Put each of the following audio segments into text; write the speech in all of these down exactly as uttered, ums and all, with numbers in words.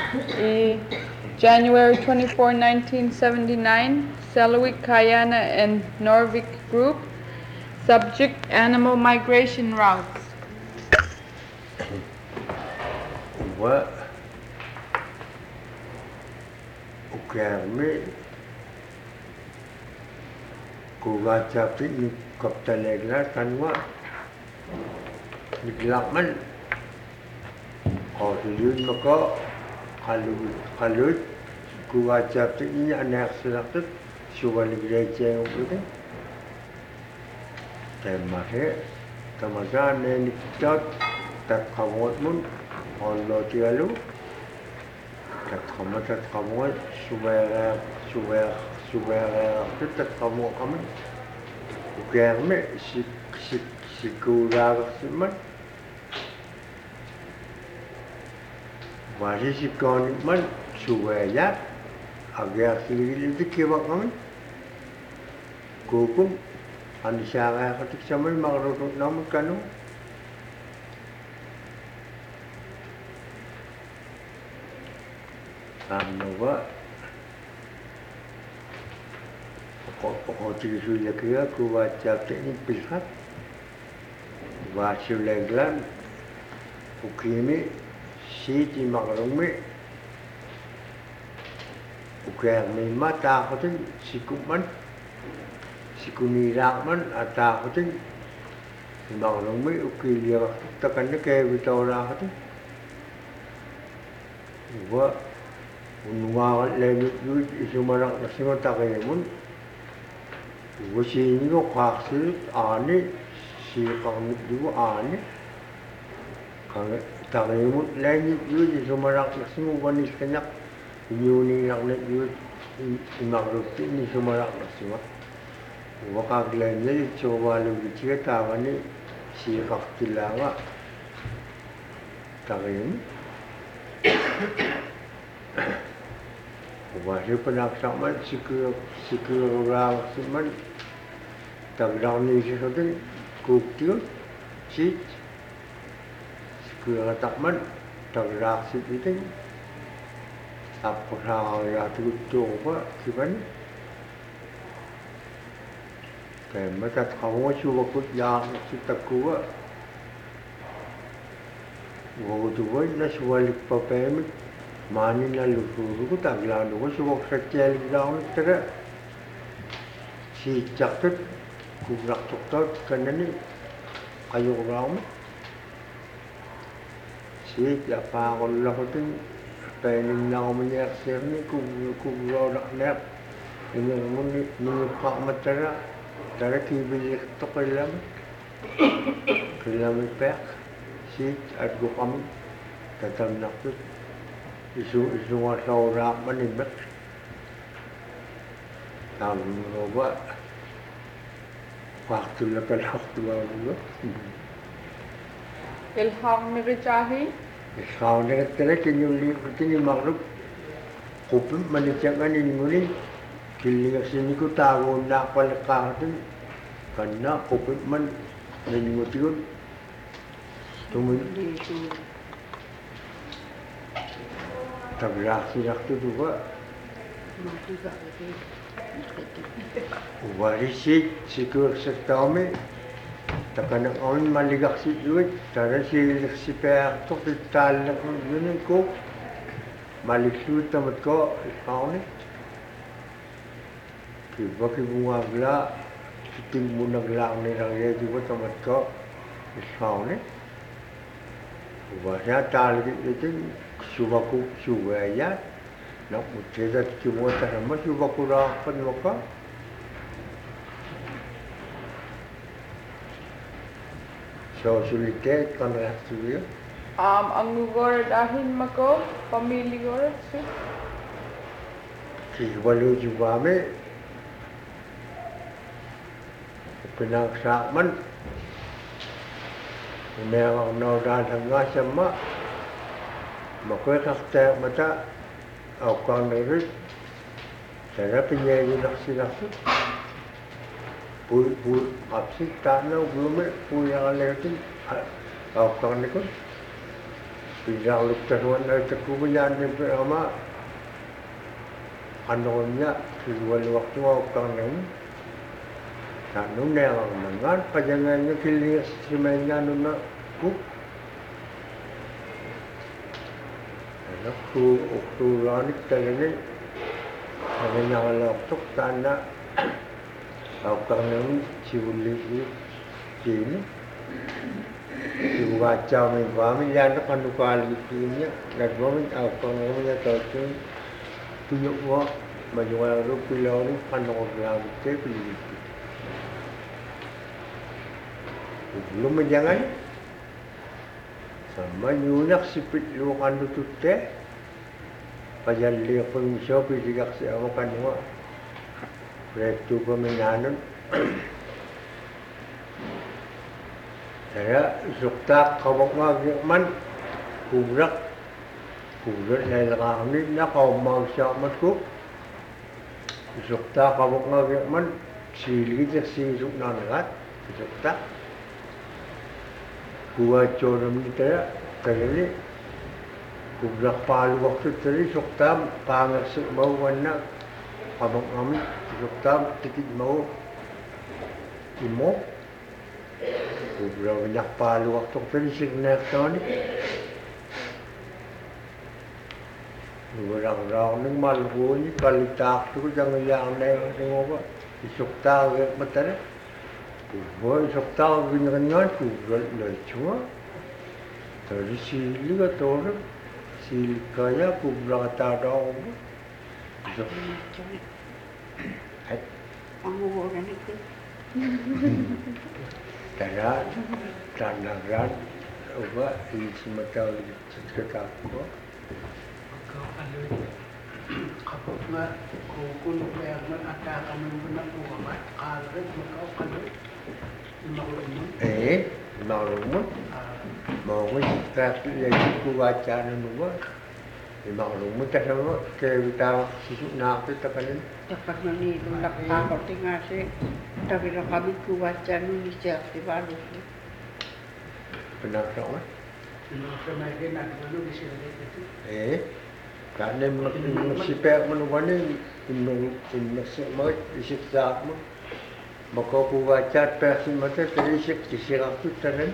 E. January twenty-fourth, nineteen seventy-nine, Selawik, Kayana, and Norvik Group. Subject: animal migration routes. Wa ukermi kuga capi ni kaptalegla tanwa digelakman Kau maka kalau kalau kuga capi ini anak selakut suwali gereja itu temahe tamaga ne niktat tak kamot mun Allah tialu tak kamot tak kamot suwara suwara suwara itu tak kamot kaman ukerme si si si kuga siman Masih si kawan man suwaya agak sendiri itu kewak kaman kukum andi syara ketik sama makrut nama kanu anu ba pokok-pokok tiga suya kira ku baca teknik pihak baca leglan ukimi Siti makrumi ukir mi mata kuting sikuman sikunirakman ata kuting makrumi ukir dia tekan ke bitora kuting wa unwa le yu isumarak nasima takemun wa sini ko khaksil ani si kang du ani kang Takimun lain itu di Sumarak semua wanis kenyak Yuni yang nak yud imakrut ini Sumarak semua. Wakak lainnya coba lebih cerita ni si faktilanga takim. Wahai penaksaman sikur sikur orang semen tagdang ni sesuatu kukil sit Kira takman terreaksi itu apa sahaja tu coba kiban kayak macam kamu cuba kut yang kita kuat gua tu pun nak sualik papem mani lalu tu tak lalu gua cuba kecil lalu terus si cakap kubrak cakap kerana ni kayu orang Sik apa Allah tu pengen nak menyaksikan ni ku ku orang nak ini mun ni pak matara dari kibir tu kelam kelam pek sik aku kami katam nak tu isu isu masalah mana bet tahu roba waktu lepas waktu baru Ilham Mirichahi. Kau ni kata ke nyuli ini makhluk kupim menicapkan ini muli kili sini ku tahu nak palakah tu kerana kupim man ini mutiun tumun tabraksi waktu tu ba warisi sikur setame takkan orang maligak si duit, cara si si per tu kita nak ni ko malik tu tamat ko kau ni, kiba kiba gula, kiting muna gula ni raya juga tamat ko kau ni, wajah tal itu subaku subaya, nak mutera kiba terima subaku rapat maka. So sulit kan reaksi Um, ang lugar dahil mako pamilya ko si si walu juga me pinaksaman memang noda tengah sama maka kakta mata akan dari saya punya naksi naksi pul pul apsi tanah belum punya lekin akan ni pun pindah luktaruan na itakubayan ni ama ano niya kiluwal waktu ako kang nang ano na ang mangan pajangan niya kilis simenya no na ku ano ku ukturan talaga ano niya wala tok tanda ako kang nang siuli ini Ibu kacau min kami jangan kan lupa lagi nak kami apa kami ya tahu tuyuk wa majual ru pilau ni kan orang lagi tu pilih belum menjangan sama nyunak sipit lu kan tu teh pasal dia pun siapa juga siapa kan wa itu pemenangan saya sukta kabok man kubrak kubrak na lakani na kaumang siya matko sukta kabok man silgi sa sisuk na nagat sukta kuwa chonam ni taya kaya kubrak palu waktu tadi sukta pangasik mau wana kabok kami sukta tikit mau imo Kubra banyak palu waktu perisik naik tadi. Orang-orang ni malu ni kalau tak tu jangan yang naik tengok apa. Isuk tahu ke betul. Kubra isuk tahu gini-gini kubra lecua. Tadi sili ke orang sili kaya kubra kata ada apa. Isuk. Hai. Ang orang itu. Tara, tanagan, uba, ini semua cerita aku. Kau kalau kapag nga kung kaya man ataka man mo na uwamat, kalad mo kau kalau maulumon. Eh, maulumon. Mau kita lagi ku baca nunggu. Maulumon tak sama ke kita sisuk nak kita kan. Dapat mani tulak takot tinggal si tapi nak kami kuwaca ni siap di baru. Pernah tak? Sa may ginagawa ni sila dito. Eh, karena mensipek menuani inung inmasuk mat isik sak mo. Maka ku baca persi mata terisik disirak tu tanan.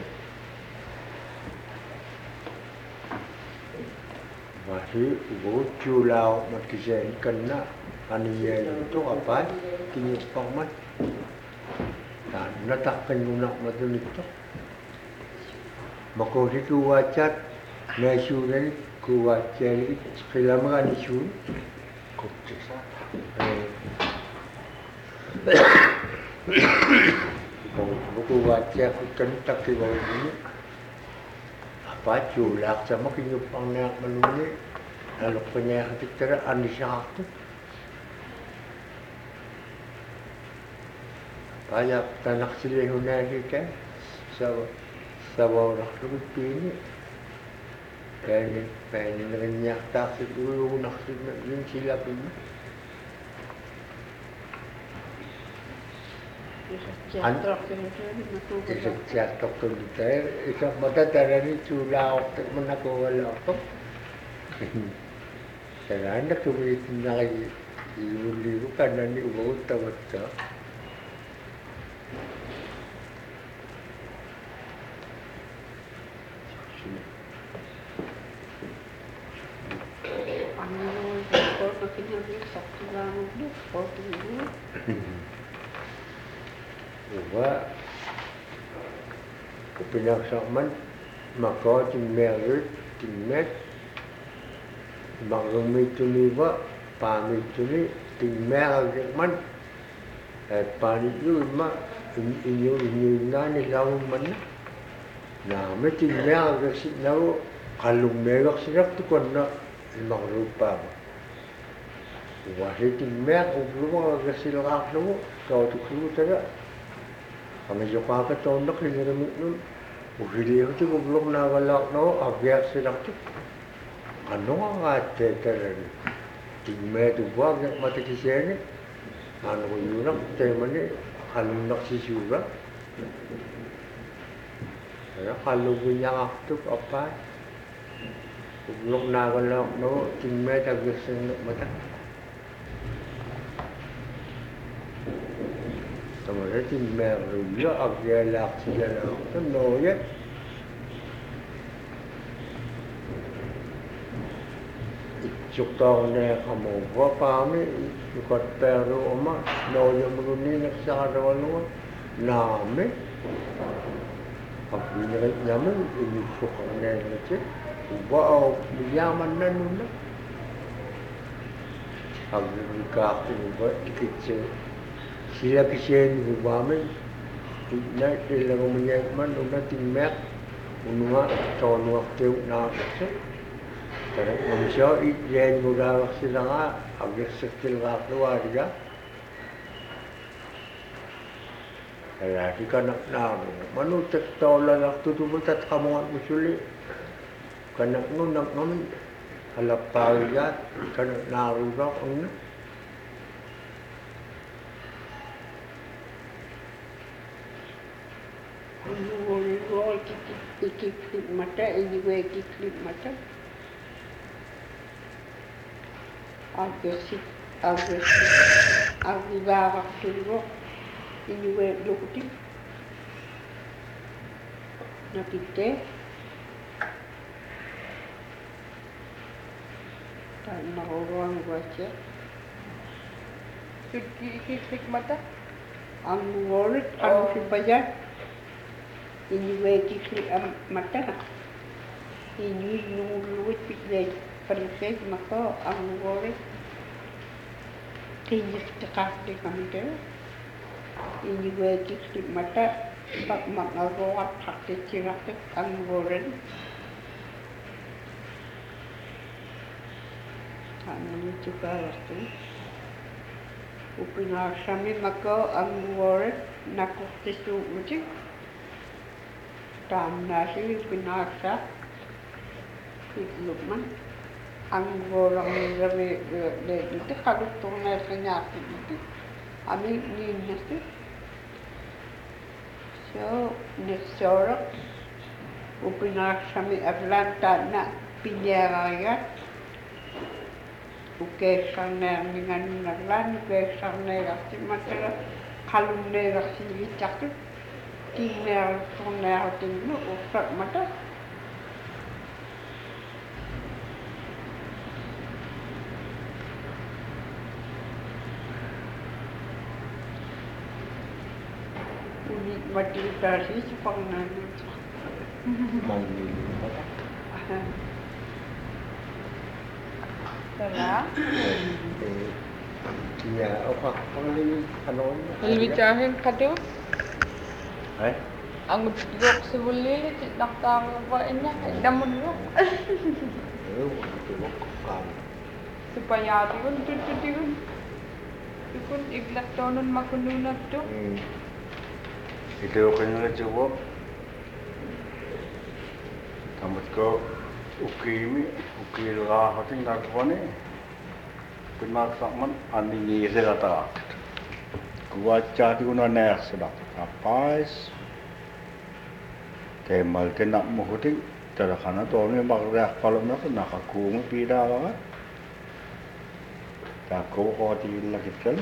Masih ucu lau mat kisen kena aniya itu apa? Kini paman. Dan natak penunak matu nito. Maka situ wacat mesu ni ku wacat selama ni su. Koksa. Eh. Buku wacat ku kentak ke bawah ini. Apa culak sama kenyupang nak meluni. Lalu penyayang kita anisyak tu. Banyak tanah silihuna ni kan. Sa sa orang tu ini. Kan pengen renyak tak dulu nak ni silap ini. Jatuh ke itu Isip jatuh tu kita. Isip mata terani culau tak menaku walau tu. Sekarang nak curi tinggal iuli bukan nanti ubah tahu tak. Ano ko ko kinabi sa tulang mo ko tulo. Uba pinagsaman maka timmerit timmet magrumi tuniba pami tuni timmer man eh pani yu ma inyo inyo nani lawu man na me timmer gasi lawu kalung megak sirak tu konna magrupa wahid timmer ubru gasi lak lawu kau tu kru tera kami juga ke tondok di dalam itu, video itu belum nagalak no, abiak silang tu, ano nga ngate teren, tingme tu buat yang mati kisahnya, ano yunak teman ni, halung nak sisura, ya kalau punya waktu apa, Lúc nào còn lọc nó trình mê ta việc sinh lực mà ta. Tầm rồi trình mê rồi giữa ọc ghê lạc thì là nó nổi nhất. Chúc tao nè khám ổ vô phá mê, gọt bè rồi ổ mà, nổi cho một ní nạc xa rồi luôn, nà mê. Học vì nè nhắm mê, ý chúc khám nè là chết. Wow, yaman na nun na. Ang nagkakit mo ba, ikit siya. Sila kasi yung buwamin. Na, ilang umanyak man, nung nating mek. Ununga, tonuak tiyo na kasi. Karang kung siya, iyan mo gawak sila nga. Ang nagsakil nga kluwa niya. Kaya di ka naknamo. Manutak tola na tutubot at kamungat mo suli. Kanak no nak naman halap tayo yan, kanak naruga kung na. Inuwi ikiklip mata, inuwi ikiklip mata. Agresif, agresif, agibawak tulog, inuwi lukutin. Nakite. Tak mahuruang baca. Sudki ikik mata. Ang wallet, ang sibayan. Inuwi kikli ang mata. Inuwi nuluwit pitlay. Parisay mako ang wallet. Tinis takakli kami tayo. Inuwi kikli mata. Bak magawa kakli sirakit ang wallet. Ano juga waktu. Upinasami mako ang word na kustisu uji. Tam nasi upinasa. Itlukman. Ang word ang nilari dito kalutong na kanyaki dito. Ami ninasi. So, nesorok. Upinasami Atlanta na pinyarayat. Uke sarner dengan naglan, uke sarner gasi matera kalumne gasi vicaktu, timer sarner tinglu usak mata. Unik mati tadi sepangan itu. Mandi mo ta. Tala. Eh, kaya ako, pangalim, ano, Hilbicahin ka doon. ay, Ang yok sa bulilit, naktawa pa niya. Damon yok. eh, ito ko, kam. Supaya yun, tutu yun. Ikun iglak tonon makununat to. Hmm. Ito ko nila jawab. Tamat ko, ukimi, ukil ka hating nagpani. Pinaksaman, ani nisi kata. Kuwaca di kuna nek sedap. Apais. Kemal kena muhuting. Tada kana to ni magreak palom na kuna kakung pida banget. Tako ko ti lakit kan.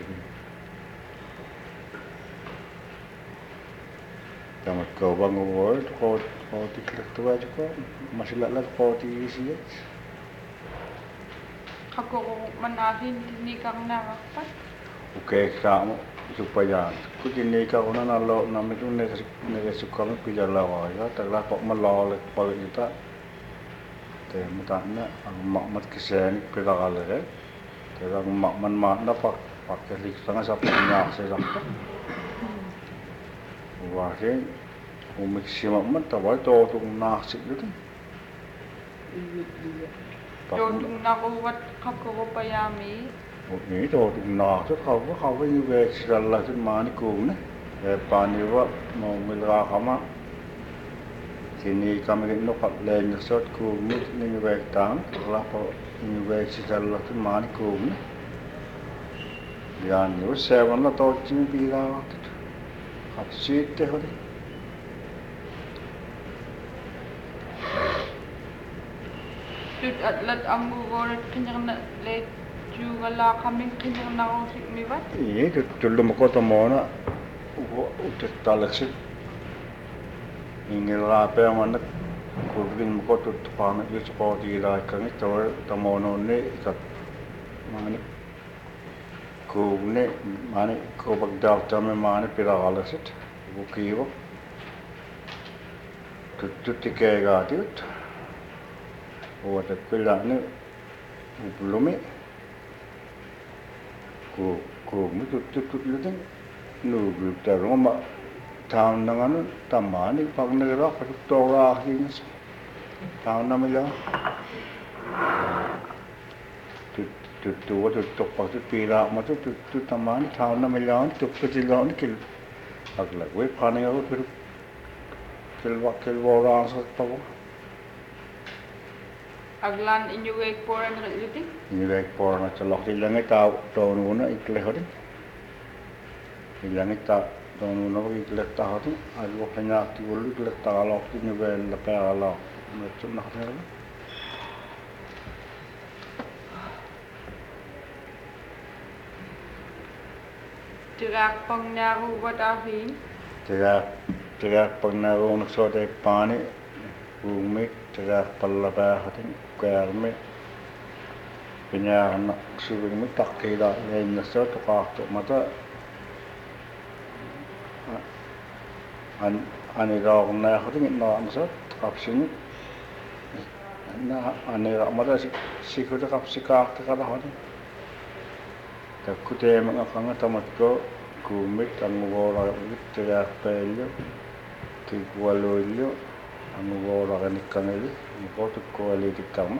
Tamat ko bang word ko ko ti klik tu aja ko masih lalat ko ti isi. Ako ko manahin, hindi kang nakapat. Oke kamu supaya ku jini ka una na lo na mi tu ne ne suka mi pija la wa ya ta la ko ma lo le pa kita te muta na ang mak mat kisen pe ka le re te ang mak man ma na pak pak ke lik sanga sa pa nya se sa wa ke u mi si mak man ta wa to tu na si lu tu Doon nakuwat kako ko payami. Nghĩ rồi thì nọ chứ không có không có như về là là trên má đi cùng đấy về bàn như vậy mà mình ra không á thì ni kami cái nó phát lên được sốt cùng như như về tám là như về là là trên má đi cùng đấy giờ nếu xe vẫn là tôi chỉ bị ra học suýt thế thôi tut atlat angugorat kinarna le jugala kami kinarna rosik mivat. Iya, tullu makota mona utetalaksit. Ingil rape mana kurgin makota tupana itu seperti ilakan itu tamono ne ikat mana kugne mana kubak daftar me mana piralaksit bukiwo. Tut tiga gatiut. Watak pilane ublume ko ko mutu tut tut luting nu gupta roma town nangan tamani pagnera patuktora hins town namila tut tut tu tut tok pa tut pira ma tut tut tamani town namila tut kecilon kil agla we pane au pir kil wa kil wora sa tawo Aglan inyo wake poran luting. Ini baik porna celok dilangit tahu tahun una ikle hari. Dilangit tak tahun una ikle tahu tu. Aku hanya tu bulu ikle tahu lok tu ni bel lepas lok macam nak ni. Tirak pengnyaru buat ahin. Tirak tirak pengaruh nak soda pani rumit tirak pelaba hari kerme. Punya anak suruh ni tak kira lain nasa tu kau mata an ane rau na hari ni na nasa kapsin na ane rau mata si si kuda kapsi kau tu kada hari tak kuda mengakang tamat ko kumit ang mugora tiga pelio tigwalolio ang mugora kanikangeli mukotu ko ali dikama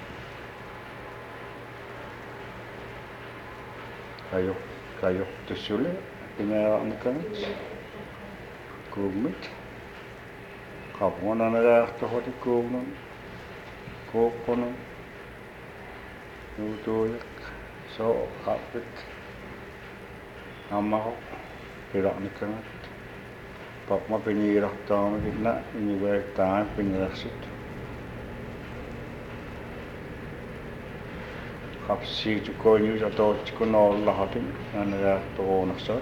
kayo kayo tusule pinara nikan kumit kapona na to hoti kuno kokono nuto so kapit amao pirak nikan pak ma pinira tama gitna ini baik ta pinrasit kapsi cuko nyu atau cuko nol lahatin anaga to nasat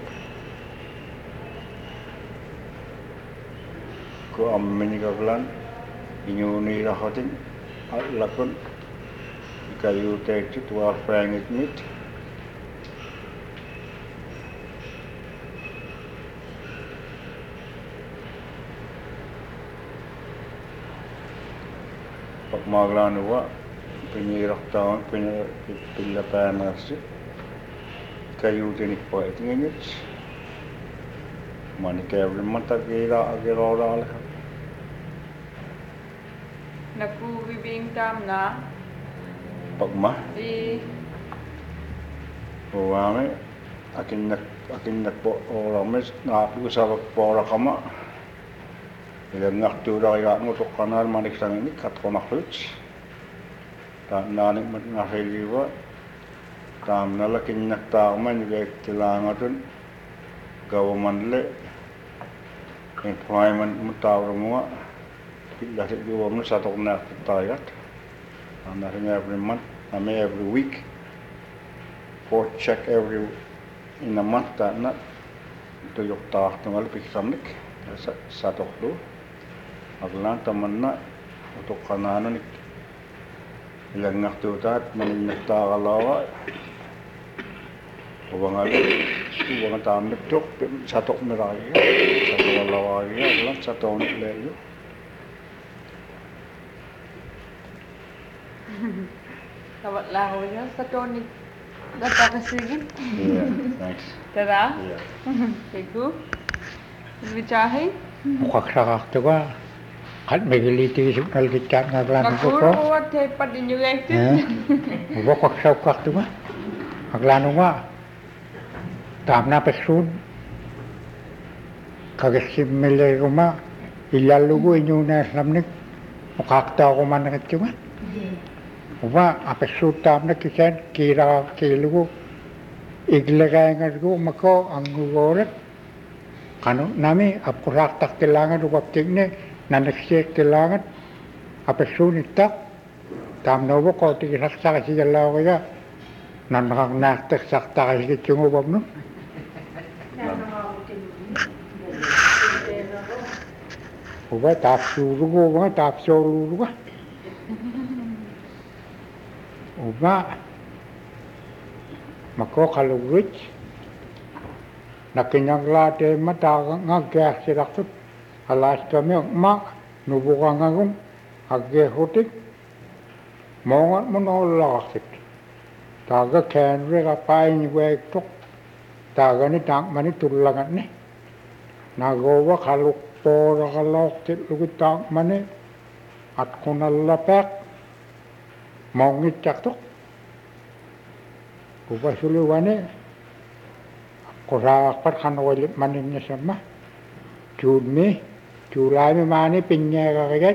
ko ammeni gaglan inyu ni lahatin lakon kayu te tua frangit mit pak maglan wa penyirak tahun penyirak panas kayu tenik poet ngit mani kevin mata kira kira orang lah Naku bibing tam na. pagma I Wame akin nak akin nak po orang mes na aku sa po orang kama ilang ngaktu dah ya ngutuk kanal manik sang ini kat konak luts tak nanik mat ngahiliwa tam nalakin nak tao man juga tilangatun government le employment mutaw rumwa bila dua mun satu nak tayat anaknya every month ame every week for check every in a month tak nak itu yok tah tunggal piksamnik satu tu aglan teman nak untuk kanan ni ilang ngaktu tat menyekta kalau ubang ali ubang tam tuk satu merai satu kalau ya aglan satu ni lelu Kawat lahu niya sa tonik data kasigin. yeah thanks Tara? yeah Ego? Bicahe? Mukhaksak juga kan megiliti sukal kicat ngaglan ko ko. Nakuro at hepat din yung active. Eh. Mukhaksak kak juga. Ngaglan ko. Tam na pesun. Kagesim mele ko ma ilalugo inyo na lamnik. Mukhakta ko man kat juga. Uba apesu tam na kisan kira kilugo. Iglagay ngadgo mako ang gugoret. Kano nami apurak tak telangan upap tikne naneksek telangan apesu nitak tam no bo ko ti rak sa si galaw ka nan hang nak tek sak ta ki chungo bom no uba tap su ru go ba tap so ru ru uba mako kalau rich nakinyang la te mata nga gas si rakut alas kami ma nubu ka ngagum agge hotik mongat monolakit taga ken rega pai ni we tok taga ni tang mani tulangat ni nagowa kaluk pora kalok tit lugu tang mani at kunalla pek mongit cak tok uba sulu wani korak pat kan walit maninnya sama cumi culai mi mani pinya kaget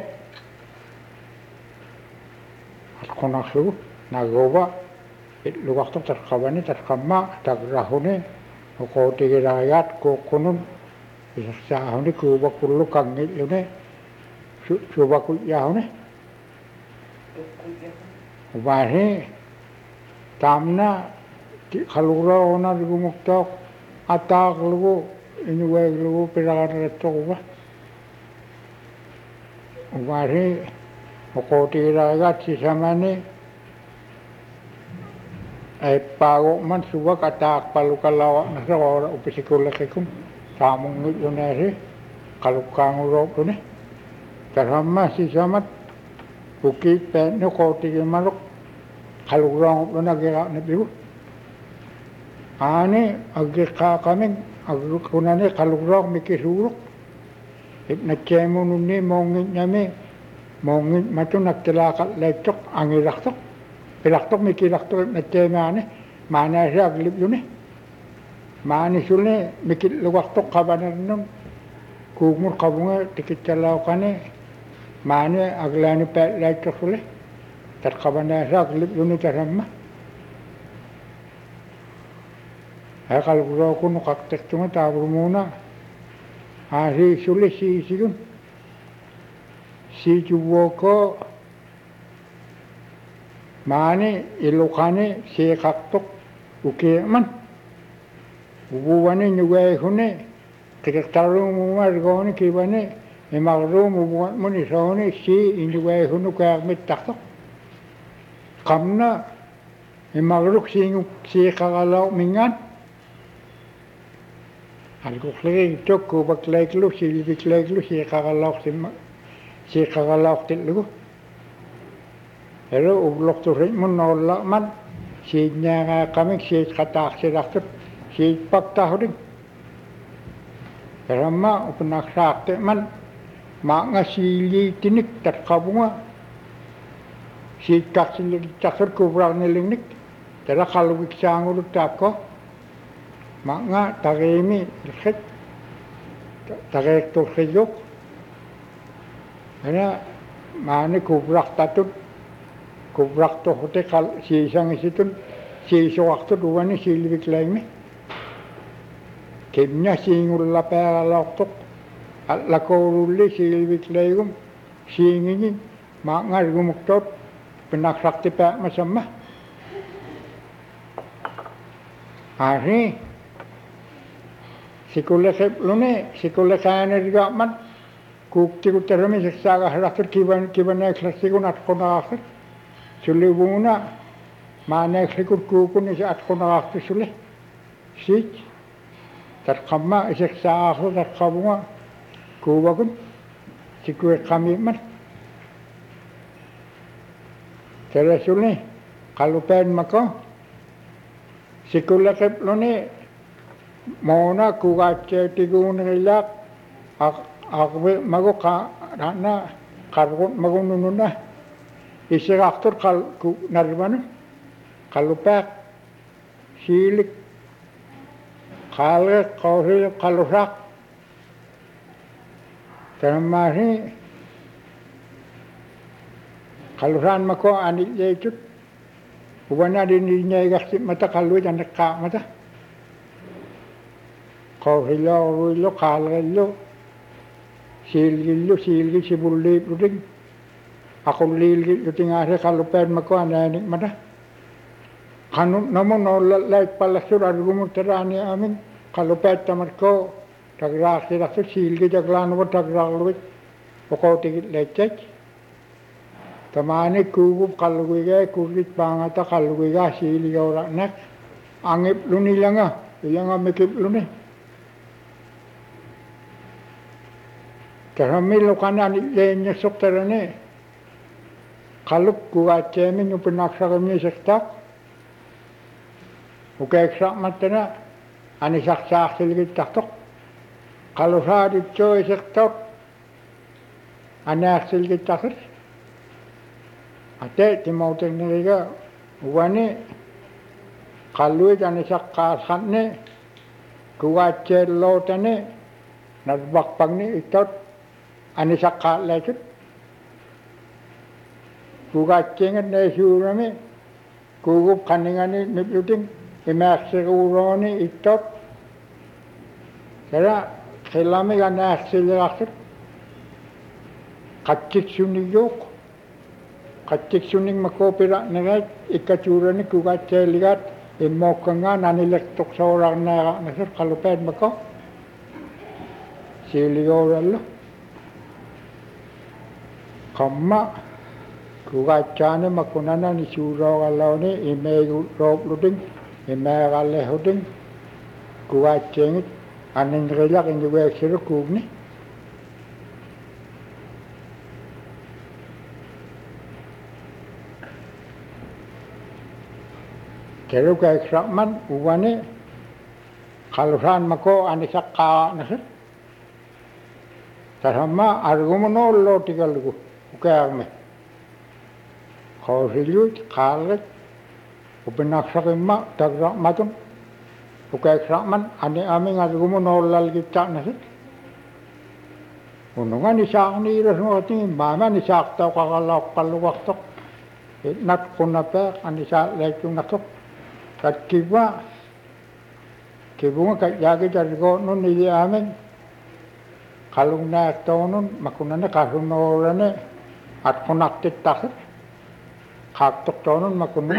at kunak su nagowa it luwak tok terkabani terkama tagrahune ko tigirayat ko kunun isa hone ko bakulu kangit lune su baku yaune ubare tamna ti khalura ona rumuktok atak lugu ini we lugu pirakan reto ba ubare ko tigirayat si samane ay pago man subak atak palu kalawa na sa ora upisikula kekum tamong ngunari kalau kang urop ni terhamma si samat buki pe no ko ti maluk kalau rong na gira na biu ane agi ka kamen agi kunane kalau rong mikiruruk ibna chemo nunni mongin nyame mongin matu naktelaka lecok angiraktok pilaktok mikilaktok na chemane mana sak lip yune mani sulne mikil luwaktok kabanan nun kumur kabunga tikit calaw kane mani aglani pe lecok sule tar kabana sak lip yune taramma ay kalau gua kuno kaktek cuma tabur muna hari sule si sigun si juwoko mani ilokane si kaktok uke man ubuwane nyuwe hune tikak taru mumar gone kibane emagru mubuan muni sone si nyuwe hunu ka mitaktok kamna emagru singu si kagalau mingan algo klei toko baklei lu si biklei lu si kagalau sim si kagalau tilu ero ublok tu rin monolak man si nyaga kami si katak si rakut si pakta hoding ramma upenak sakte man ma ngasili tinik tat kabunga si kak si cakar kubrak nilingnik tera kalau biksang ulut tako ma nga tagemi khit tagek to khiyok ana mani kubrak tatut kubrak to hote kal si sang situn si so waktu duani si libik lain kimnya si ngulla pera loktok la ko rulli si libik lain si ngini ma ngar gumuktot penak sakti pa masama hari sikule khep lune sikule kane riga man kukti kuterami saksaga haratur kiban kiban ek sikun at kona akhir sule buna mana sikut kukun is at kona akhir sule sit terkama saksaga akhir terkabunga kubakun sikue kami man terus sule kalau pen maka sikule khep lune mona kugace tigun nilak ak akwe mago ka rana kargon mago nununa isi aktor kal ku naribanu kalupek silik kale kauri kalusak termasi kalusan mako anik yaitu buana dininya gasip mata kalu jangan ka mata kau hilau hilau kalau hilau silgilu silgi sibulli puting Ako lili yung tingase kalupad mako ananik mata. Kanun naman no like pala sura gumutarani amin kalupad tamat ko tagrak sila sa silgi jaglan wa tagrak luwit poko tigit lecek. Tamani kugup kaluwiga kugit pangata kaluwiga sili ora nak angip luni langa yang amikip luni. Karami lokana ni lenya sokterane. Kalup kuat cemen yung pinaksa kami sektak. Ukay eksak matana. Ani saksak siligit taktok. Kalau sadi coy sektok. Ani siligit taktok. Ate timautin niliga. Uwani. Kaluit ani sakkasan ni. Kuat celotane. Nagbakpang ni itot. Ani sakka lekit. Kugat cengat na surami, kugup kaningani nipluting, imaksiguroni itot. Kaya kilami ka naksilakit, katsik suniyok, katsik suning makopira nagay, ikaturani kugat celigat, imoka nga nanilektok sa orang na nasir kalupad mako. Siliyoralo. Kama. Kugacane makunana ni suro kalau ni ime rop luding ime kale huding kugaceng aning relak yang juga siru kug ni keru ka eksaman uwane kalusan mako anisak ka nasir tarama argumono lo tigalugu ukame Kau silut, karet, upenak sakima, tagrak matung, ukai sakman, ane ame ngarumu nolal kita nasi. Unungan isak ni rasmo ting, mama ni sak tau kakalok kalu waktu, nat kunapa, ane sak lekung nakok, kat kiba, kibunga kat jagi dari ko nun ni ame, kalung nak tau nun, makunane kasun nolane, at kunak titakit. Kaktok tonon makunin.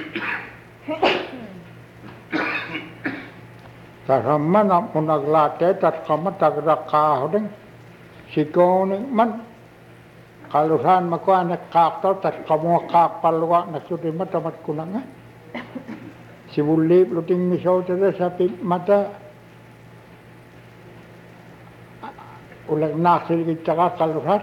Karama na munaglate tat kama tagrak kahodeng. Sikoni man. Kalusan makuan kaktok tat kamu kakpalwa na sudi mata mat kunanga. Sibulip luting misaw tere sapi mata. Ulag nasil kita kalusan.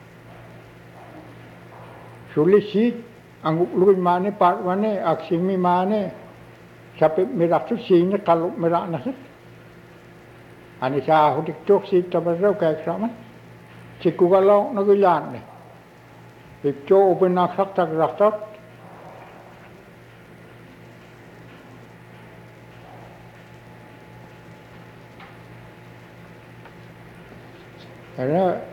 Sulisit. Ang luwin mane part mane aksimi mane sapi miraksu sini kalau mirak nasi ani sa hudik tok si tabarau kayak sama si kugalau nagilan ni itu open naksak tak raksak karena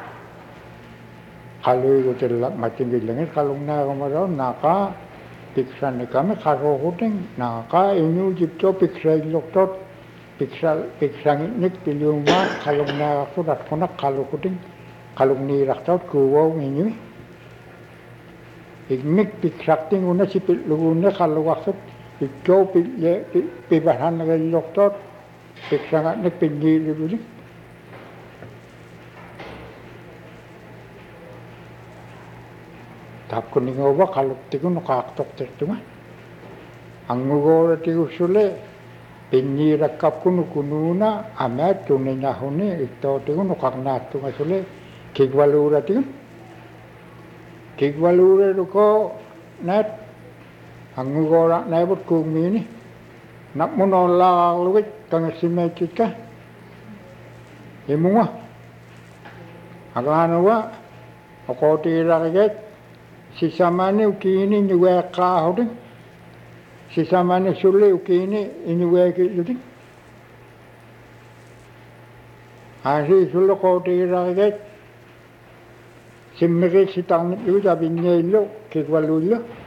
kalau itu terlak macam gilangnya kalau nak kemarau naka piksa ni kami karo huteng naka ini jipto piksa doktor piksa piksa ni pilihuma kalau nak sudah kena kalau huteng kalau ni raktor kuwau ini ikmik piksa ting una si pilihuna kalau waktu itu pilih pibahan lagi doktor piksa ni pilih dulu Tap kuning oba kalau tiku nukaktok tercuma. Ang ngugora tiku sule pinyira kap kunu kununa amat tunenya hone ito tiku nukak natu ngasule kigwalura tiku. Kigwalura ruko net ang ngugora nebut kumini nak munola luwit kang simetika. Imunga. Agano wa ako tira kaget si samane ukini nyuwe kahuding si samane sule ukini nyuwe kiding asi sulo ko tira get simmege sitang yu jabi nyelo ke walulo